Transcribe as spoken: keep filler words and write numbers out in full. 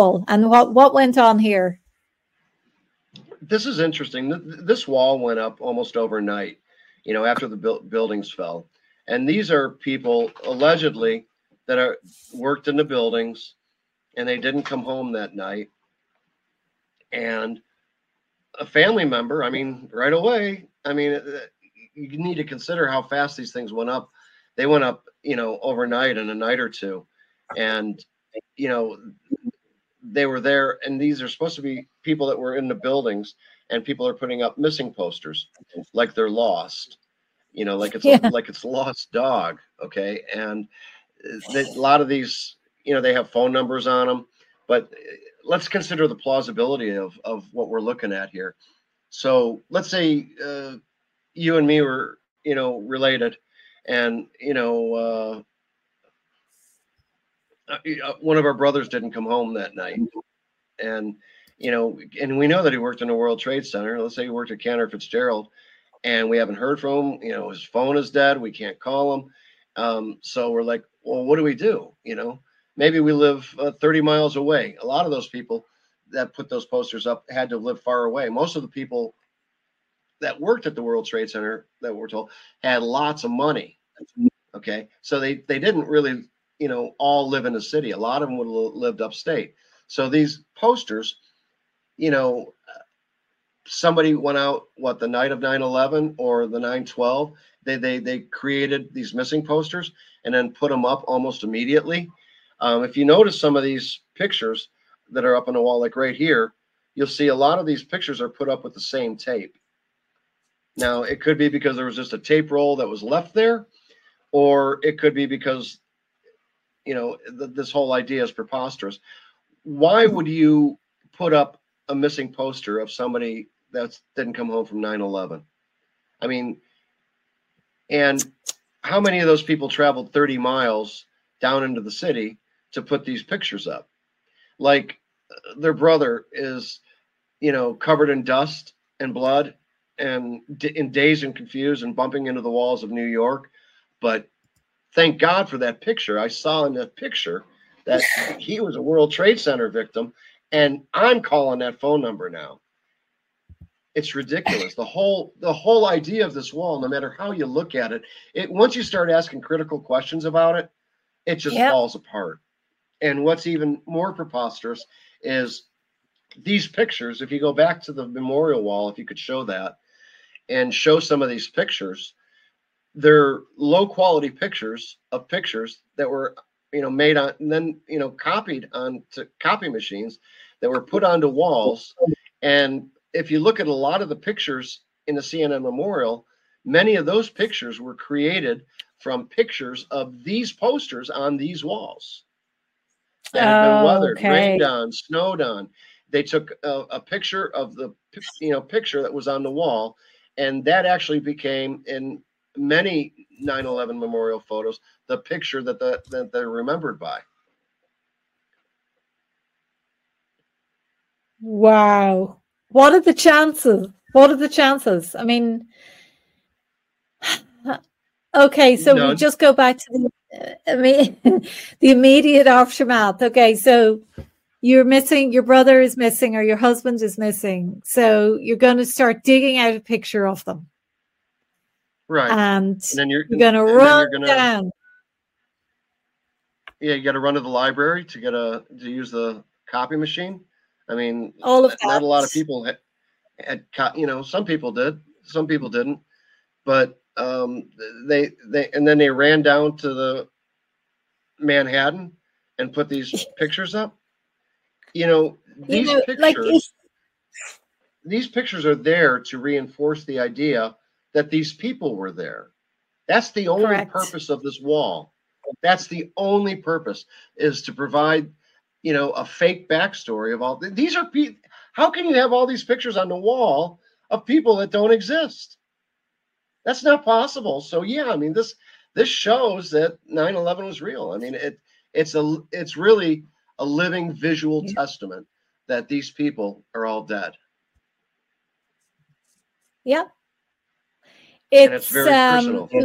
wall, and what what went on here? This is interesting. This wall went up almost overnight, you know, after the bu- buildings fell. And these are people allegedly that are worked in the buildings, and they didn't come home that night. And a family member, I mean, right away, I mean, you need to consider how fast these things went up. They went up, you know, overnight in a night or two. And, you know, they were there, and these are supposed to be people that were in the buildings, and people are putting up missing posters like they're lost, you know, like it's Yeah. a, like it's a lost dog. Okay. And they, a lot of these, you know, they have phone numbers on them, but let's consider the plausibility of, of what we're looking at here. So let's say uh, you and me were, you know, related, and, you know, uh, uh, one of our brothers didn't come home that night. And, you know, and we know that he worked in the World Trade Center. Let's say he worked at Cantor Fitzgerald, and we haven't heard from him. You know, his phone is dead. We can't call him. Um, so we're like, well, what do we do? You know, maybe we live uh, thirty miles away. A lot of those people that put those posters up had to live far away. Most of the people that worked at the World Trade Center, that we're told, had lots of money. Okay. So they, they didn't really, you know, all live in the city. A lot of them would have lived upstate. So these posters, you know, somebody went out, what, the night of nine eleven or the nine twelve, they they they created these missing posters and then put them up almost immediately. Um, if you notice some of these pictures that are up on the wall, like right here, you'll see a lot of these pictures are put up with the same tape. Now, it could be because there was just a tape roll that was left there, or it could be because, you know, th- this whole idea is preposterous. Why would you put up a missing poster of somebody that didn't come home from nine eleven? I mean, and how many of those people traveled thirty miles down into the city to put these pictures up? Like, their brother is, you know, covered in dust and blood and d- in dazed and confused and bumping into the walls of New York. But thank God for that picture. I saw in that picture that he was a World Trade Center victim, and I'm calling that phone number now. It's ridiculous. The whole the whole idea of this wall, no matter how you look at it, it once you start asking critical questions about it, it just Yep. falls apart. And what's even more preposterous is these pictures. If you go back to the memorial wall, if you could show that and show some of these pictures, they're low quality pictures of pictures that were, you know, made on and then, you know, copied onto copy machines that were put onto walls. And if you look at a lot of the pictures in the C N N Memorial, many of those pictures were created from pictures of these posters on these walls that had been weathered, Okay. rained on, snowed on. They took a, a picture of the, you know, picture that was on the wall, and that actually became, in many nine eleven memorial photos, the picture that the, that they're remembered by. Wow. What are the chances? What are the chances? I mean, okay, so None. we just go back to the, uh, I mean, the immediate aftermath. Okay, so you're missing, your brother is missing, or your husband is missing. So you're going to start digging out a picture of them. Right. And, And then you're, you're going to and then run you're gonna, down. yeah, you got to run to the library to get a, to use the copy machine. I mean, All of that. not a lot of people had, had, you know, some people did, some people didn't, but um, they, they, and then they ran down to the Manhattan and put these pictures up. You know, these You know, pictures, like if, these pictures are there to reinforce the idea that these people were there. That's the only Correct. purpose of this wall. That's the only purpose, is to provide, you know, a fake backstory of all these are people. How can you have all these pictures on the wall of people that don't exist? That's not possible. So yeah, I mean, this this shows that nine eleven was real. I mean, it it's a it's really a living visual Yeah. testament that these people are all dead. yeah. And it's It's very um personal.